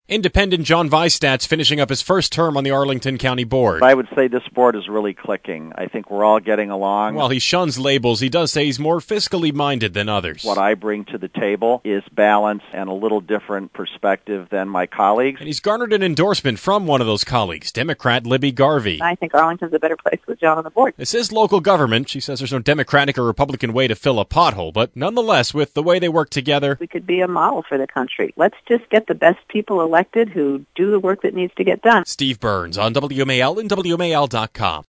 Independent John Weistat's finishing up his first term on the Arlington County Board. I would say this board is really clicking. I think we're all getting along. While he shuns labels, he does say he's more fiscally minded than others. What I bring to the table is balance and a little different perspective than my colleagues. And he's garnered an endorsement from one of those colleagues, Democrat Libby Garvey. I think Arlington's a better place with John on the board. This is local government. She says there's no Democratic or Republican way to fill a pothole, but nonetheless, with the way they work together, we could be a model for the country. Let's just get the best people elected who do the work that needs to get done. Steve Burns on WMAL and WMAL.com.